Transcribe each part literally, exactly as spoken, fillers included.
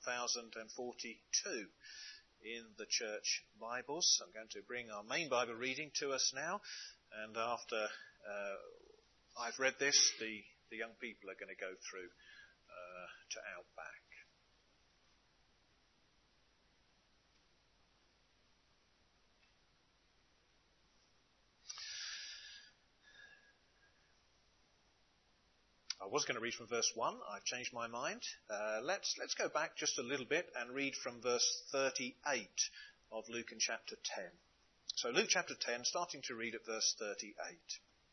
thousand forty-two in the church Bibles. I'm going to bring our main Bible reading to us now, and after uh, I've read this, the, the young people are going to go through uh, to Outback. I was going to read from verse one. I've changed my mind. Uh, let's let's go back just a little bit and read from verse thirty-eight of Luke in chapter ten. So Luke chapter ten, starting to read at verse thirty-eight.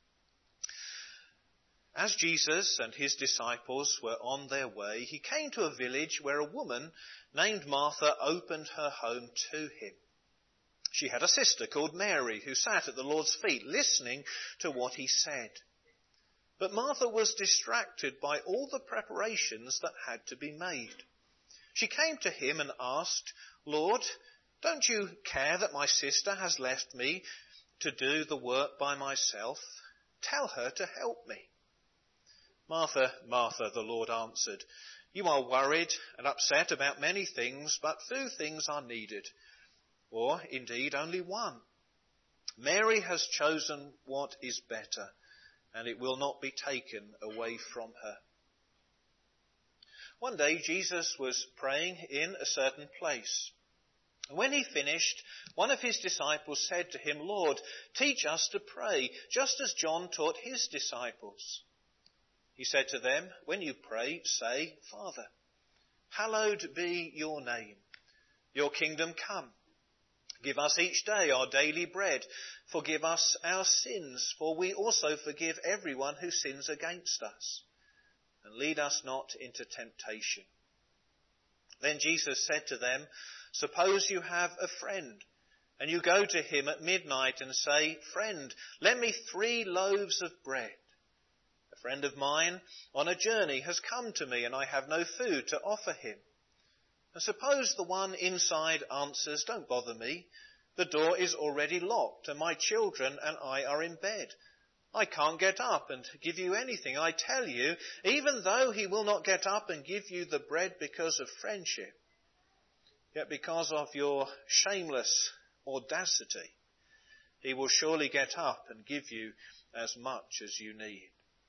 As Jesus and his disciples were on their way, he came to a village where a woman named Martha opened her home to him. She had a sister called Mary who sat at the Lord's feet listening to what he said. But Martha was distracted by all the preparations that had to be made. She came to him and asked, "Lord, don't you care that my sister has left me to do the work by myself? Tell her to help me." "Martha, Martha," the Lord answered, "you are worried and upset about many things, but few things are needed, or indeed only one. Mary has chosen what is better, and it will not be taken away from her." One day Jesus was praying in a certain place. When he finished, one of his disciples said to him, "Lord, teach us to pray, just as John taught his disciples." He said to them, "When you pray, say, 'Father, hallowed be your name. Your kingdom come. Give us each day our daily bread. Forgive us our sins, for we also forgive everyone who sins against us. And lead us not into temptation.'" Then Jesus said to them, "Suppose you have a friend, and you go to him at midnight and say, 'Friend, lend me three loaves of bread. A friend of mine on a journey has come to me, and I have no food to offer him.' And suppose the one inside answers, 'Don't bother me. The door is already locked, and my children and I are in bed. I can't get up and give you anything.' I tell you, even though he will not get up and give you the bread because of friendship, yet because of your shameless audacity, he will surely get up and give you as much as you need.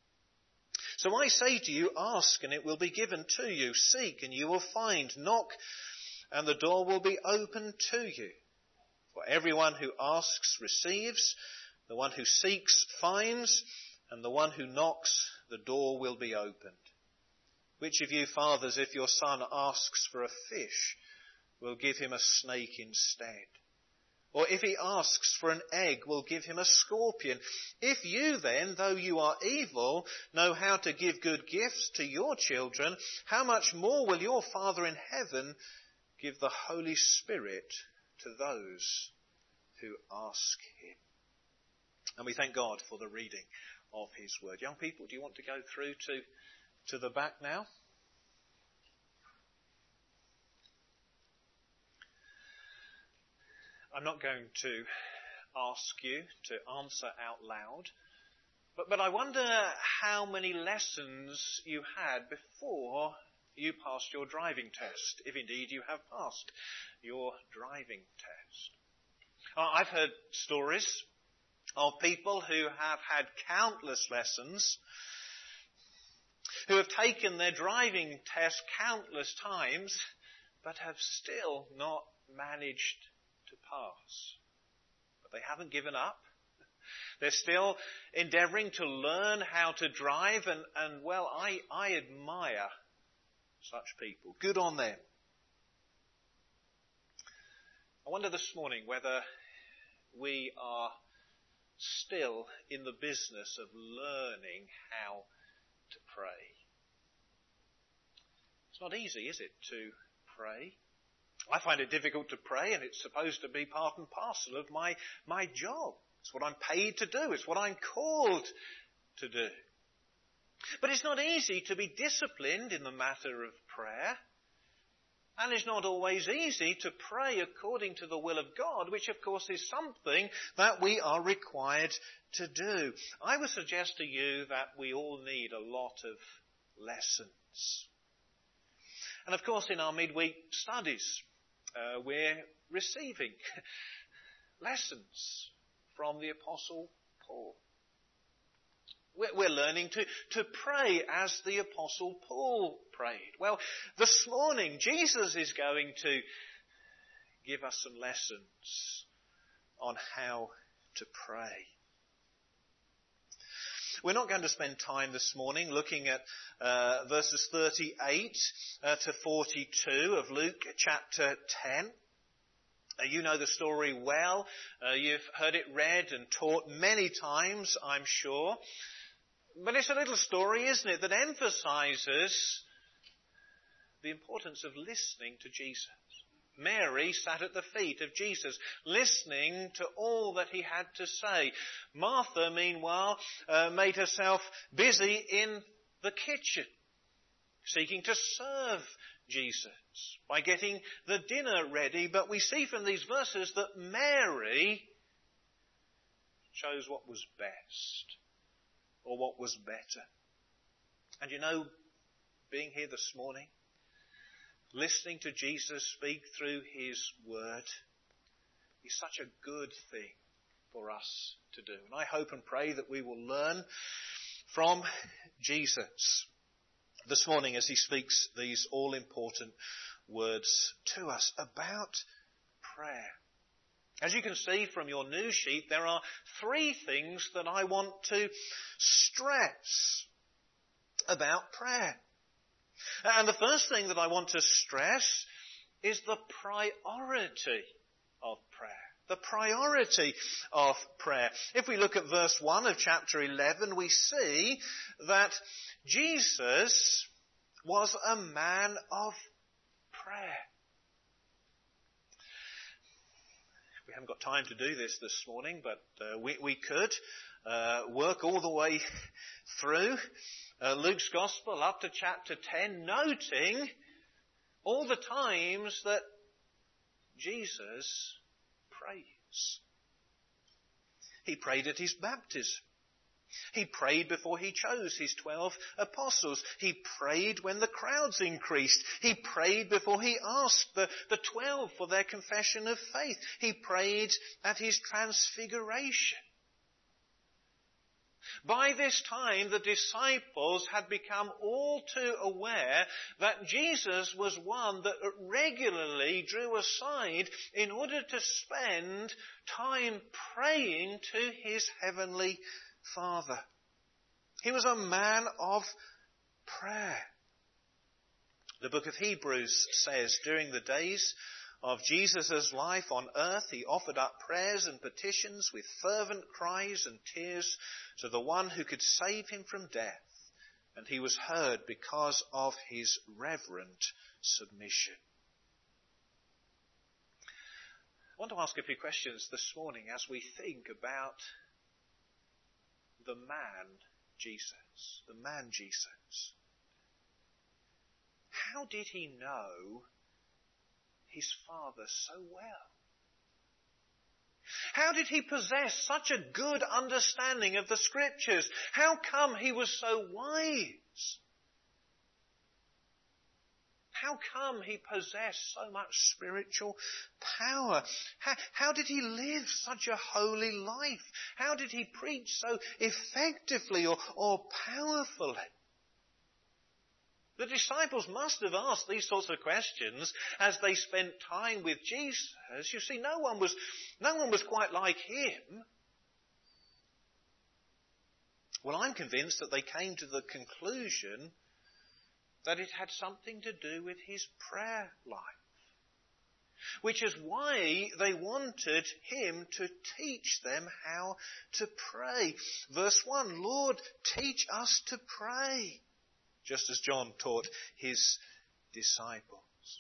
So I say to you, ask and it will be given to you. Seek and you will find. Knock and the door will be opened to you. For everyone who asks receives, the one who seeks finds, and the one who knocks, the door will be opened. Which of you fathers, if your son asks for a fish, will give him a snake instead? Or if he asks for an egg, will give him a scorpion? If you then, though you are evil, know how to give good gifts to your children, how much more will your Father in heaven give the Holy Spirit to those who ask him?" And we thank God for the reading of his word. Young people, do you want to go through to, to the back now? I'm not going to ask you to answer out loud, but, but I wonder how many lessons you had before you passed your driving test, if indeed you have passed your driving test. Uh, I've heard stories of people who have had countless lessons, who have taken their driving test countless times, but have still not managed to pass. But they haven't given up. They're still endeavouring to learn how to drive, and, and well, I, I admire such people. Good on them. I wonder this morning whether we are still in the business of learning how to pray. It's not easy, is it, to pray? I find it difficult to pray, and it's supposed to be part and parcel of my, my job. It's what I'm paid to do. It's what I'm called to do. But it's not easy to be disciplined in the matter of prayer. And it's not always easy to pray according to the will of God, which of course is something that we are required to do. I would suggest to you that we all need a lot of lessons. And of course in our midweek studies, uh, we're receiving lessons from the Apostle Paul. We're, we're learning to, to pray as the Apostle Paul prayed. Well, this morning Jesus is going to give us some lessons on how to pray. We're not going to spend time this morning looking at uh, verses thirty-eight uh, to forty-two of Luke chapter ten. Uh, you know the story well. Uh, you've heard it read and taught many times, I'm sure. But it's a little story, isn't it, that emphasizes the importance of listening to Jesus. Mary sat at the feet of Jesus, listening to all that he had to say. Martha, meanwhile, uh, made herself busy in the kitchen, seeking to serve Jesus by getting the dinner ready. But we see from these verses that Mary chose what was best, or what was better. And you know, being here this morning, listening to Jesus speak through his word is such a good thing for us to do. And I hope and pray that we will learn from Jesus this morning as he speaks these all-important words to us about prayer. As you can see from your news sheet, there are three things that I want to stress about prayer. And the first thing that I want to stress is the priority of prayer. The priority of prayer. If we look at verse one of chapter eleven, we see that Jesus was a man of prayer. We haven't got time to do this this morning, but uh, we, we could uh, work all the way through Uh, Luke's Gospel up to chapter ten, noting all the times that Jesus prays. He prayed at his baptism. He prayed before he chose his twelve apostles. He prayed when the crowds increased. He prayed before he asked the, the twelve for their confession of faith. He prayed at his transfiguration. By this time, the disciples had become all too aware that Jesus was one that regularly drew aside in order to spend time praying to his heavenly Father. He was a man of prayer. The book of Hebrews says, during the days of Jesus' life on earth, he offered up prayers and petitions with fervent cries and tears to the one who could save him from death, and he was heard because of his reverent submission. I want to ask a few questions this morning as we think about the man Jesus. The man Jesus. How did he know his Father so well? How did he possess such a good understanding of the Scriptures? How come he was so wise? How come he possessed so much spiritual power? How, how did he live such a holy life? How did he preach so effectively or, or powerfully? The disciples must have asked these sorts of questions as they spent time with Jesus. You see, no one was, no one was quite like him. Well, I'm convinced that they came to the conclusion that it had something to do with his prayer life, which is why they wanted him to teach them how to pray. Verse one, Lord, teach us to pray, just as John taught his disciples.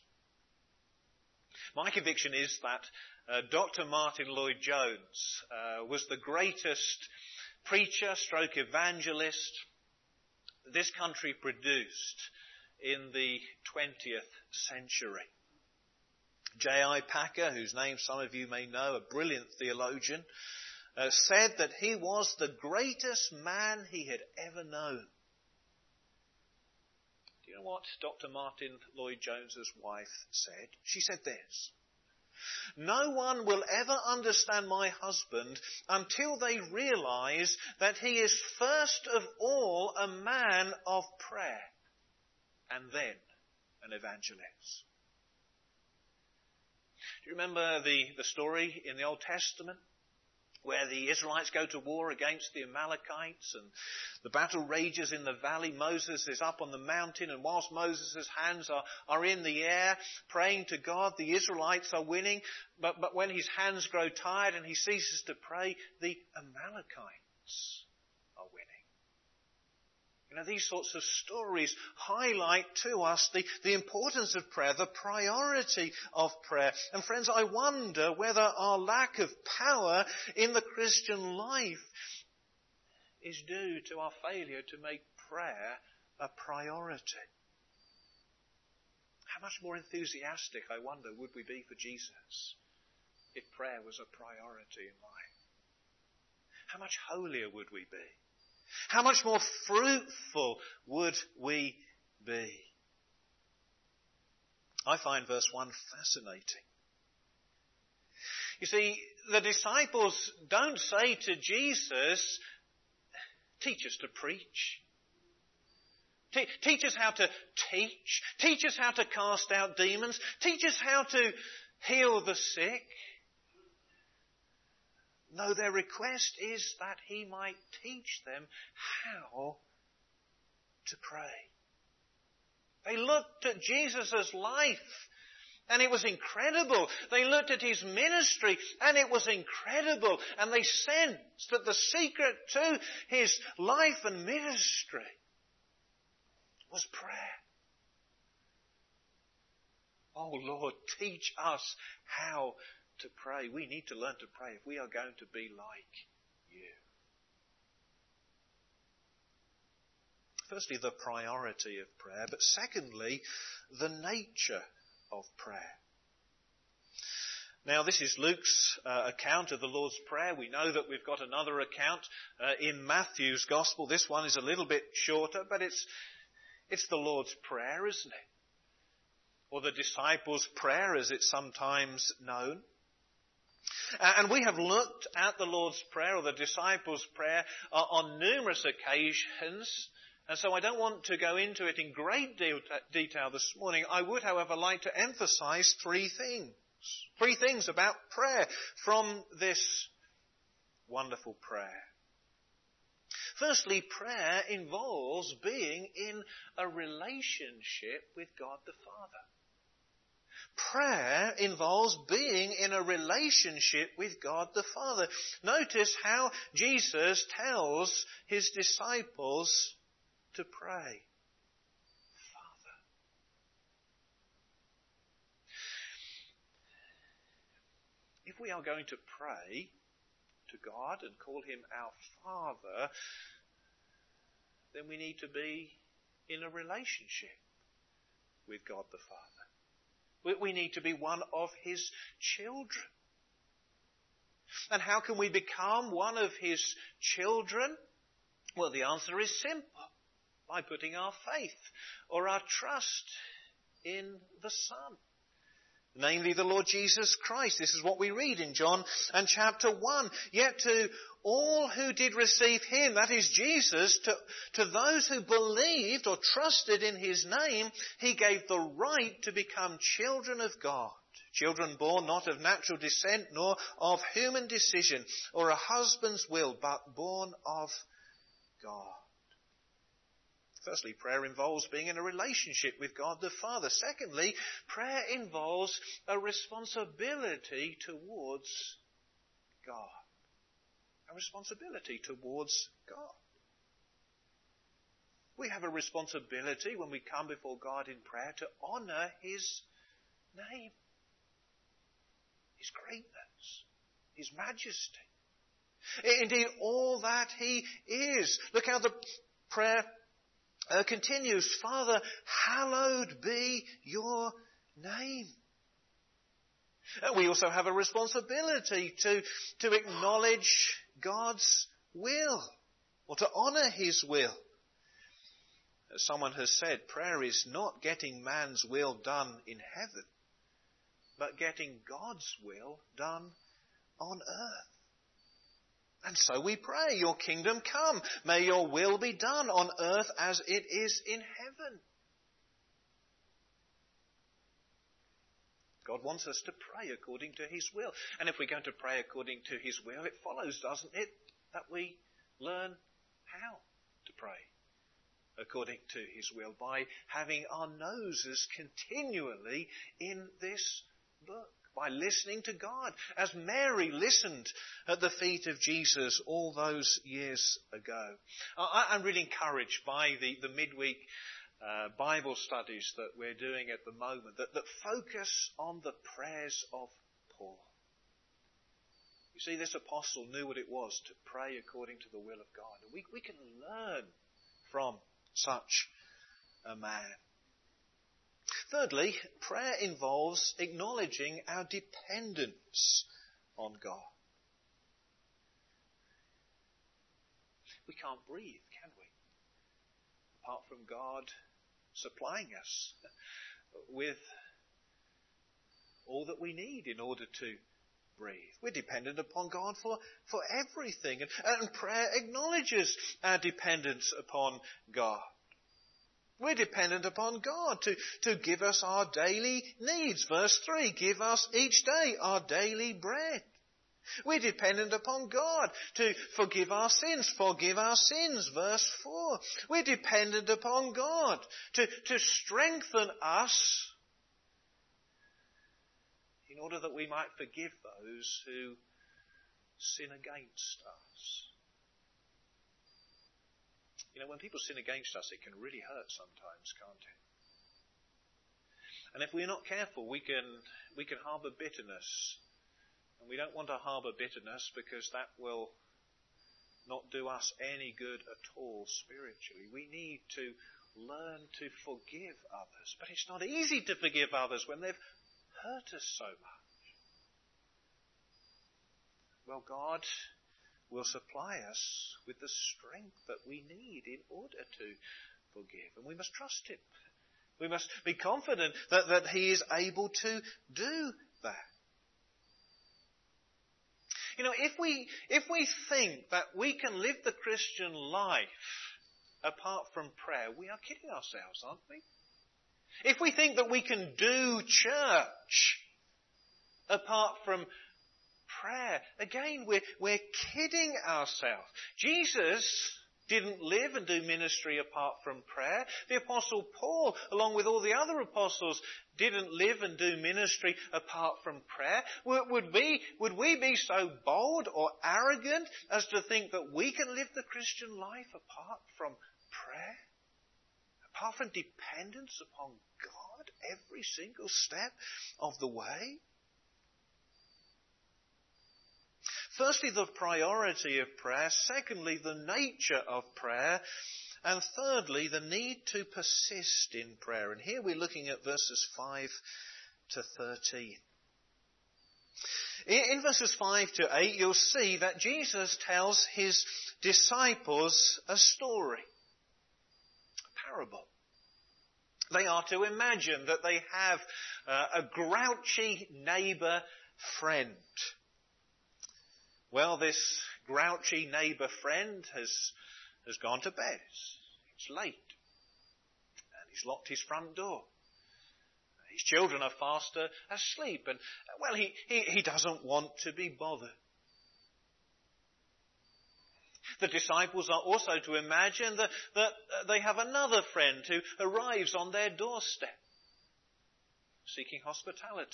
My conviction is that uh, Doctor Martin Lloyd-Jones uh, was the greatest preacher stroke evangelist this country produced in the twentieth century. J I Packer, whose name some of you may know, a brilliant theologian, uh, said that he was the greatest man he had ever known. Do you know know what Doctor Martin Lloyd-Jones's wife said? She said this: "No one will ever understand my husband until they realise that he is first of all a man of prayer and then an evangelist." Do you remember the, the story in the Old Testament where the Israelites go to war against the Amalekites and the battle rages in the valley? Moses is up on the mountain, and whilst Moses' hands are, are in the air praying to God, the Israelites are winning. But, but when his hands grow tired and he ceases to pray, the Amalekites are winning. You know, these sorts of stories highlight to us the, the importance of prayer, the priority of prayer. And friends, I wonder whether our lack of power in the Christian life is due to our failure to make prayer a priority. How much more enthusiastic, I wonder, would we be for Jesus if prayer was a priority in life? How much holier would we be? How much more fruitful would we be? I find verse one fascinating. You see, the disciples don't say to Jesus, "Teach us to preach. Te- teach us how to teach. Teach us how to cast out demons. Teach us how to heal the sick." No, their request is that he might teach them how to pray. They looked at Jesus' life, and it was incredible. They looked at his ministry, and it was incredible. And they sensed that the secret to his life and ministry was prayer. Oh Lord, teach us how to pray. We need to learn to pray if we are going to be like you. Firstly, the priority of prayer, but secondly, the nature of prayer. Now, this is Luke's uh, account of the Lord's Prayer. We know that we've got another account uh, in Matthew's Gospel. This one is a little bit shorter, but it's it's the Lord's Prayer, isn't it? Or the disciples' prayer, as it's sometimes known. And we have looked at the Lord's Prayer, or the disciples' prayer, uh, on numerous occasions. And so I don't want to go into it in great de- detail this morning. I would, however, like to emphasize three things. Three things about prayer from this wonderful prayer. Firstly, prayer involves being in a relationship with God the Father. Prayer involves being in a relationship with God the Father. Notice how Jesus tells his disciples to pray. Father. If we are going to pray to God and call him our Father, then we need to be in a relationship with God the Father. We need to be one of his children. And how can we become one of his children? Well, the answer is simple. By putting our faith or our trust in the Son, namely the Lord Jesus Christ. This is what we read in John and chapter one. Yet to all who did receive him, that is Jesus, to, to those who believed or trusted in his name, he gave the right to become children of God. Children born not of natural descent, nor of human decision, or a husband's will, but born of God. Firstly, prayer involves being in a relationship with God the Father. Secondly, prayer involves a responsibility towards God. A responsibility towards God. We have a responsibility when we come before God in prayer to honour his name, his greatness, his majesty. Indeed, all that he is. Look how the prayer Uh, continues, Father, hallowed be your name. Uh, we also have a responsibility to, to acknowledge God's will, or to honour his will. someone has said, prayer is not getting man's will done in heaven, but getting God's will done on earth. And so we pray, your kingdom come. May your will be done on earth as it is in heaven. God wants us to pray according to his will. And if we're going to pray according to his will, it follows, doesn't it, that we learn how to pray according to his will by having our noses continually in this book, by listening to God, as Mary listened at the feet of Jesus all those years ago. I, I'm really encouraged by the, the midweek uh, Bible studies that we're doing at the moment that, that focus on the prayers of Paul. You see, this apostle knew what it was to pray according to the will of God. And we, we can learn from such a man. Thirdly, prayer involves acknowledging our dependence on God. We can't breathe, can we? Apart from God supplying us with all that we need in order to breathe. We're dependent upon God for, for everything. And, and prayer acknowledges our dependence upon God. We're dependent upon God to, to give us our daily needs. Verse three, give us each day our daily bread. We're dependent upon God to forgive our sins. Forgive our sins. Verse four. We're dependent upon God to, to strengthen us in order that we might forgive those who sin against us. You know, when people sin against us, it can really hurt sometimes, can't it? And if we're not careful, we can we can harbour bitterness. And we don't want to harbour bitterness because that will not do us any good at all spiritually. We need to learn to forgive others. But it's not easy to forgive others when they've hurt us so much. Well, God will supply us with the strength that we need in order to forgive. And we must trust him. We must be confident that, that he is able to do that. You know, if we, if we think that we can live the Christian life apart from prayer, we are kidding ourselves, aren't we? If we think that we can do church apart from prayer, again, we're, we're kidding ourselves. Jesus didn't live and do ministry apart from prayer. The Apostle Paul, along with all the other apostles, didn't live and do ministry apart from prayer. Would, would, we, would we be so bold or arrogant as to think that we can live the Christian life apart from prayer? Apart from dependence upon God every single step of the way? Firstly, the priority of prayer. Secondly, the nature of prayer. And thirdly, the need to persist in prayer. And here we're looking at verses five to thirteen. In verses five to eight, you'll see that Jesus tells his disciples a story, a parable. They are to imagine that they have uh, a grouchy neighbour friend. Well, this grouchy neighbour friend has, has gone to bed. It's late. And he's locked his front door. His children are fast asleep. And, well, he, he, he doesn't want to be bothered. The disciples are also to imagine that, that they have another friend who arrives on their doorstep, seeking hospitality,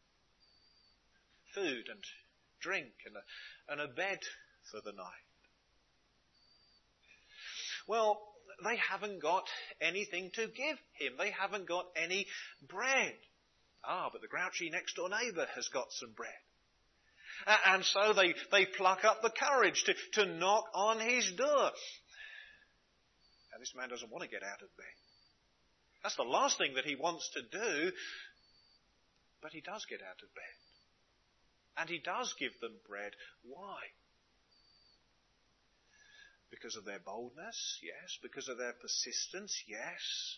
food and drink and a, and a bed for the night. Well, they haven't got anything to give him. They haven't got any bread. Ah, but the grouchy next door neighbour has got some bread. And so they, they pluck up the courage to, to knock on his door. Now, this man doesn't want to get out of bed. That's the last thing that he wants to do. But he does get out of bed. And he does give them bread. Why? Because of their boldness, yes. Because of their persistence, yes.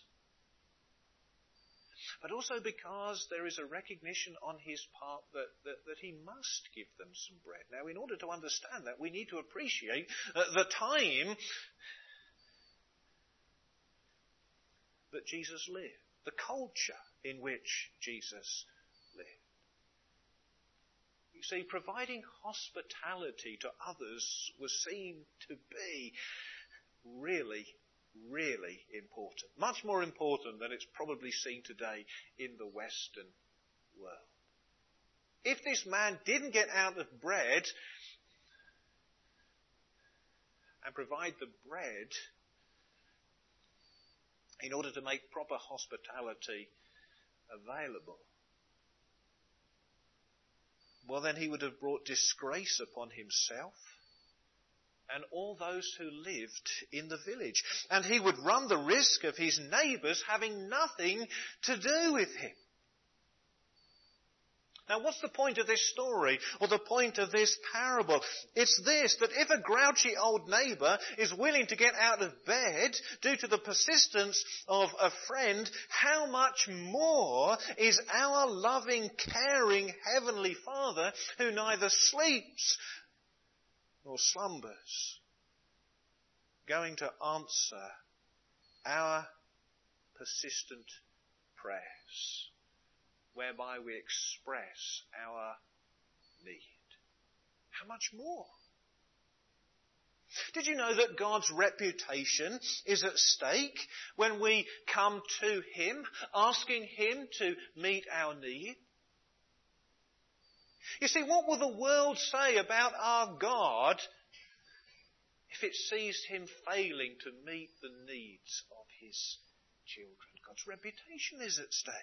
But also because there is a recognition on his part that, that, that he must give them some bread. Now, in order to understand that, we need to appreciate uh, the time that Jesus lived, the culture in which Jesus lived. You see, providing hospitality to others was seen to be really, really important. Much more important than it's probably seen today in the Western world. If this man didn't get out of bread and provide the bread in order to make proper hospitality available, well, then he would have brought disgrace upon himself and all those who lived in the village. And he would run the risk of his neighbours having nothing to do with him. Now, what's the point of this story, or the point of this parable? It's this, that if a grouchy old neighbour is willing to get out of bed due to the persistence of a friend, how much more is our loving, caring Heavenly Father, who neither sleeps nor slumbers, going to answer our persistent prayers, whereby we express our need. How much more? Did you know that God's reputation is at stake when we come to Him, asking Him to meet our need? You see, what will the world say about our God if it sees Him failing to meet the needs of His children? God's reputation is at stake.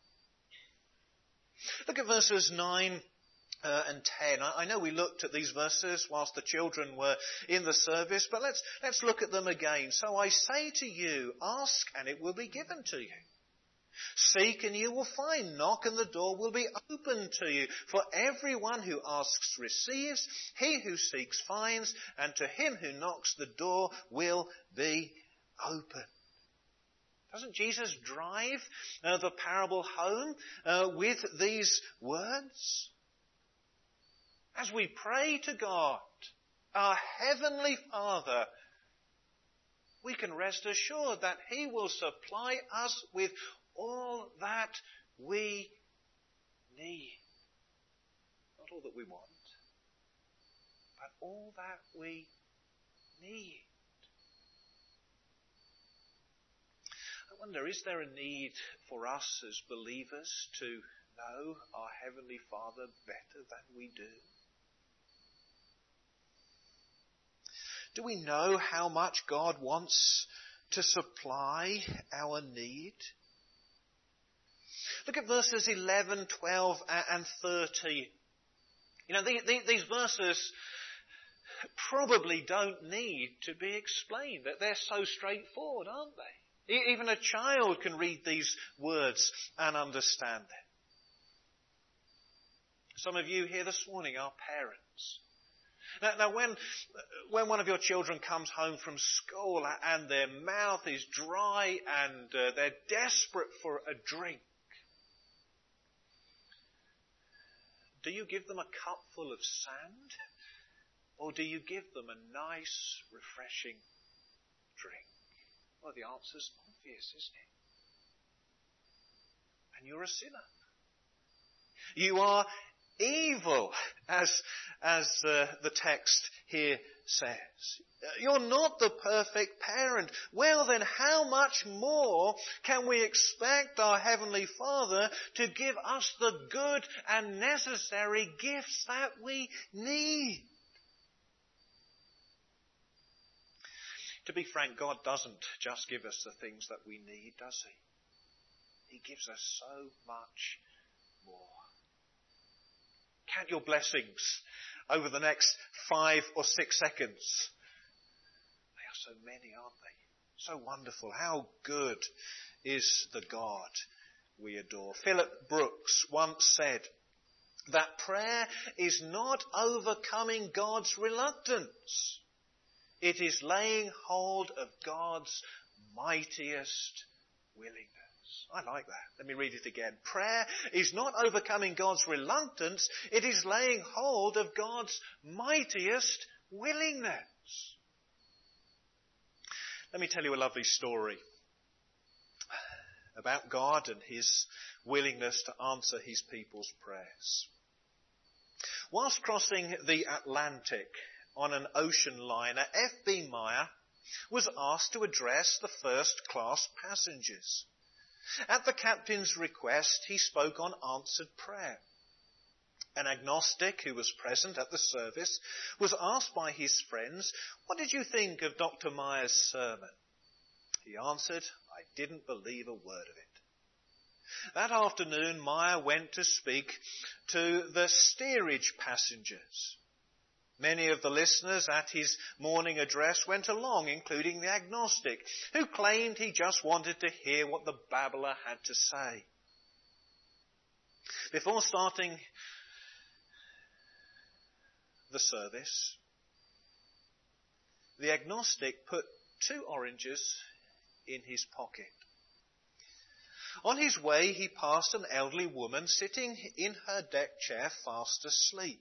Look at verses nine uh, and ten. I, I know we looked at these verses whilst the children were in the service, but let's, let's look at them again. So I say to you, ask and it will be given to you. Seek and you will find. Knock and the door will be opened to you. For everyone who asks receives, he who seeks finds, and to him who knocks the door will be opened. Doesn't Jesus drive uh, the parable home uh, with these words? As we pray to God, our Heavenly Father, we can rest assured that He will supply us with all that we need. Not all that we want, but all that we need. I wonder, is there a need for us as believers to know our Heavenly Father better than we do? Do we know how much God wants to supply our need? Look at verses eleven, twelve and thirteen. You know, these verses probably don't need to be explained. They're so straightforward, aren't they? Even a child can read these words and understand them. Some of you here this morning are parents. Now, now when, when one of your children comes home from school and their mouth is dry and uh, they're desperate for a drink, do you give them a cup full of sand? Or do you give them a nice, refreshing drink? Well, the answer's obvious, isn't it? And you're a sinner. You are evil, as, as uh, the text here says. You're not the perfect parent. Well then, how much more can we expect our Heavenly Father to give us the good and necessary gifts that we need? To be frank, God doesn't just give us the things that we need, does He? He gives us so much more. Count your blessings over the next five or six seconds. They are so many, aren't they? So wonderful. How good is the God we adore? Philip Brooks once said that prayer is not overcoming God's reluctance. It is laying hold of God's mightiest willingness. I like that. Let me read it again. Prayer is not overcoming God's reluctance. It is laying hold of God's mightiest willingness. Let me tell you a lovely story about God and his willingness to answer his people's prayers. Whilst crossing the Atlantic on an ocean liner, F B Meyer was asked to address the first-class passengers. At the captain's request, he spoke on answered prayer. An agnostic who was present at the service was asked by his friends, "What did you think of Doctor Meyer's sermon?" He answered, "I didn't believe a word of it." That afternoon, Meyer went to speak to the steerage passengers. Many of the listeners at his morning address went along, including the agnostic, who claimed he just wanted to hear what the babbler had to say. Before starting the service, the agnostic put two oranges in his pocket. On his way, he passed an elderly woman sitting in her deck chair fast asleep.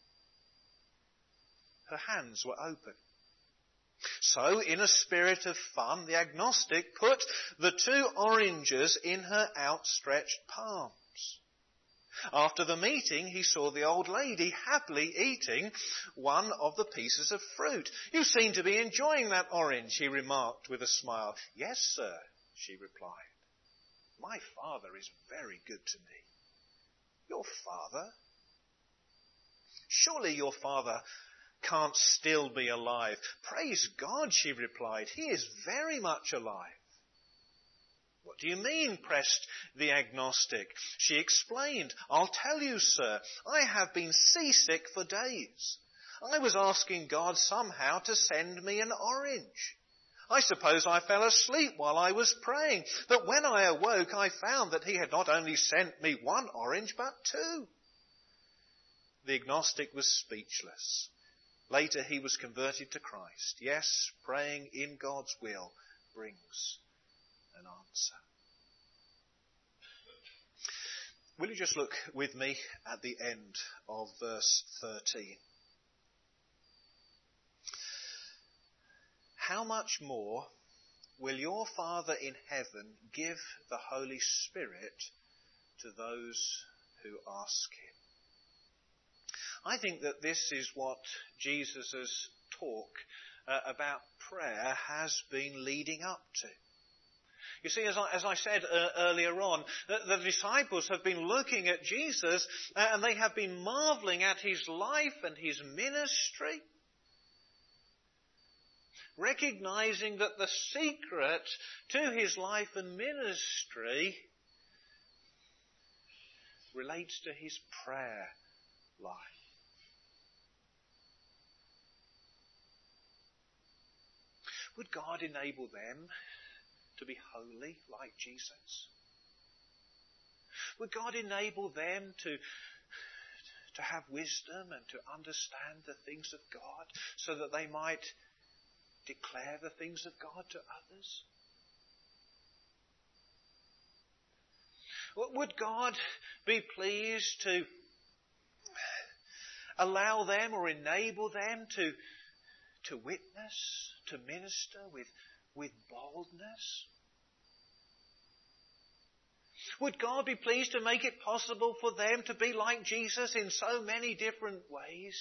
Her hands were open. So, in a spirit of fun, the agnostic put the two oranges in her outstretched palms. After the meeting, he saw the old lady happily eating one of the pieces of fruit. "You seem to be enjoying that orange," he remarked with a smile. "Yes, sir," she replied. "My father is very good to me." "Your father? Surely your father can't still be alive." "Praise God," she replied. "He is very much alive." "What do you mean?" pressed the agnostic. She explained. "I'll tell you, sir. I have been seasick for days. I was asking God somehow to send me an orange. I suppose I fell asleep while I was praying, but when I awoke I found that he had not only sent me one orange, but two." The agnostic was speechless. Later he was converted to Christ. Yes, praying in God's will brings an answer. Will you just look with me at the end of verse thirteen? "How much more will your Father in heaven give the Holy Spirit to those who ask him?" I think that this is what Jesus' talk uh, about prayer has been leading up to. You see, as I, as I said uh, earlier on, the, the disciples have been looking at Jesus uh, and they have been marvelling at his life and his ministry, recognizing that the secret to his life and ministry relates to his prayer life. Would God enable them to be holy like Jesus? Would God enable them to, to have wisdom and to understand the things of God so that they might declare the things of God to others? Would God be pleased to allow them or enable them to, to witness, to minister with, with boldness? Would God be pleased to make it possible for them to be like Jesus in so many different ways?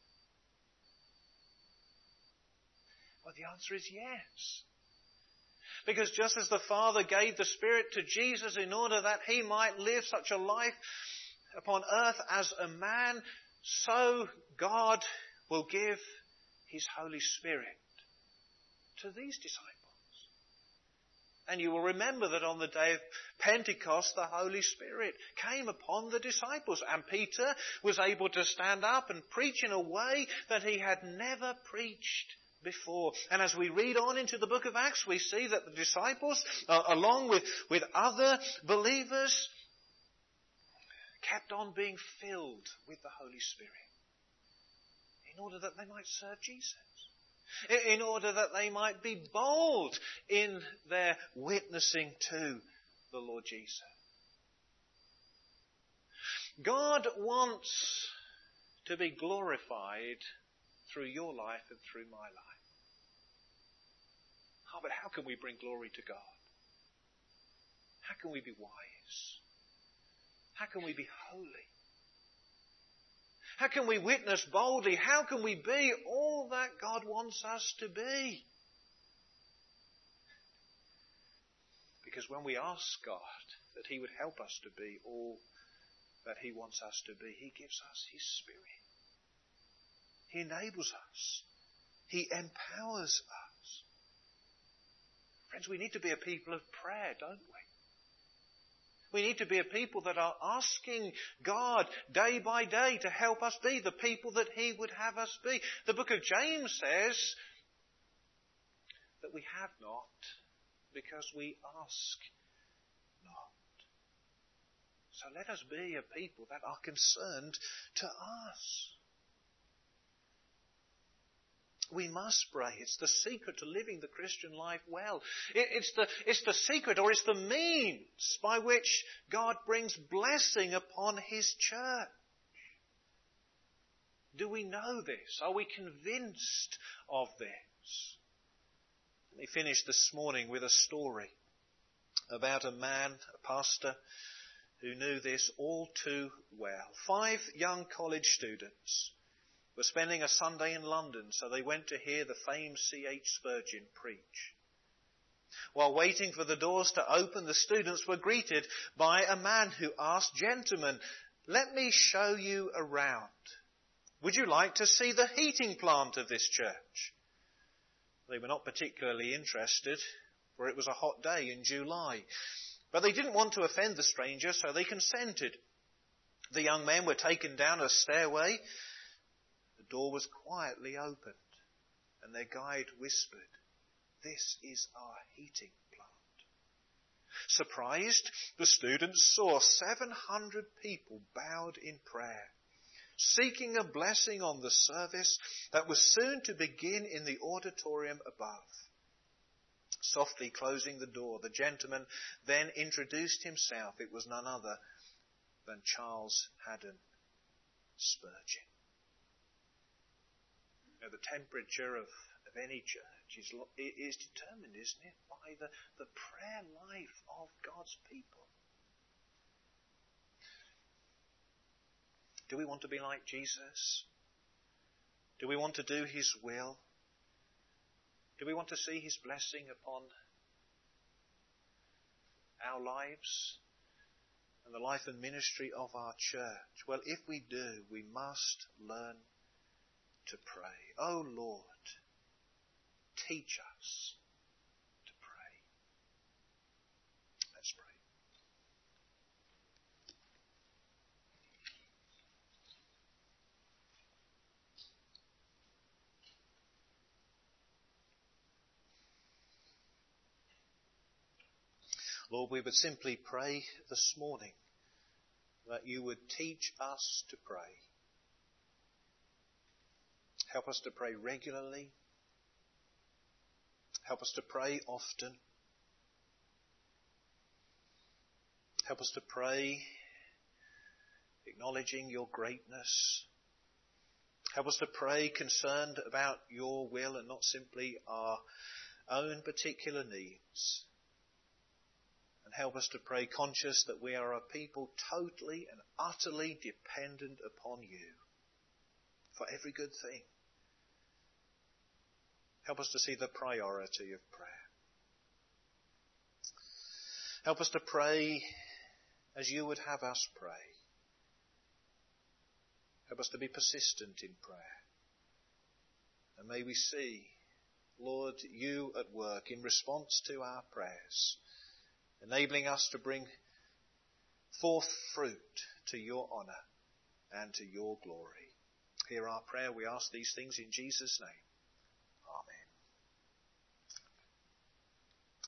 Well, the answer is yes. Because just as the Father gave the Spirit to Jesus in order that he might live such a life upon earth as a man, so God will give his Holy Spirit to these disciples. And you will remember that on the day of Pentecost, the Holy Spirit came upon the disciples, and Peter was able to stand up and preach in a way that he had never preached before. And as we read on into the book of Acts, we see that the disciples, uh, along with, with other believers, kept on being filled with the Holy Spirit in order that they might serve Jesus. in order that they might be bold in their witnessing to the Lord Jesus. God wants to be glorified through your life and through my life. Oh, but how can we bring glory to God? How can we be wise? How can we be holy? How can we witness boldly? How can we be all that God wants us to be? Because when we ask God that He would help us to be all that He wants us to be, He gives us His Spirit. He enables us. He empowers us. Friends, we need to be a people of prayer, don't we? We need to be a people that are asking God day by day to help us be the people that He would have us be. The book of James says that we have not because we ask not. So let us be a people that are concerned to ask. We must pray. It's the secret to living the Christian life well. It, it's, the, it's the secret, or it's the means by which God brings blessing upon His church. Do we know this? Are we convinced of this? Let me finish this morning with a story about a man, a pastor, who knew this all too well. Five young college students were spending a Sunday in London, so they went to hear the famed C H Spurgeon preach. While waiting for the doors to open, the students were greeted by a man who asked, "Gentlemen, let me show you around. Would you like to see the heating plant of this church?" They were not particularly interested, for it was a hot day in July. But they didn't want to offend the stranger, so they consented. The young men were taken down a stairway. The door was quietly opened, and their guide whispered, "This is our heating plant." Surprised, the students saw seven hundred people bowed in prayer, seeking a blessing on the service that was soon to begin in the auditorium above. Softly closing the door, the gentleman then introduced himself. It was none other than Charles Haddon Spurgeon. Now, the temperature of, of any church is, is determined, isn't it, by the, the prayer life of God's people. Do we want to be like Jesus? Do we want to do His will? Do we want to see His blessing upon our lives and the life and ministry of our church? Well, if we do, we must learn to pray. Oh Lord, teach us to pray. Let's pray. Lord, we would simply pray this morning that You would teach us to pray. Help us to pray regularly. Help us to pray often. Help us to pray acknowledging Your greatness. Help us to pray concerned about Your will and not simply our own particular needs. And help us to pray conscious that we are a people totally and utterly dependent upon You for every good thing. Help us to see the priority of prayer. Help us to pray as You would have us pray. Help us to be persistent in prayer. And may we see, Lord, You at work in response to our prayers, enabling us to bring forth fruit to Your honour and to Your glory. Hear our prayer. We ask these things in Jesus' name.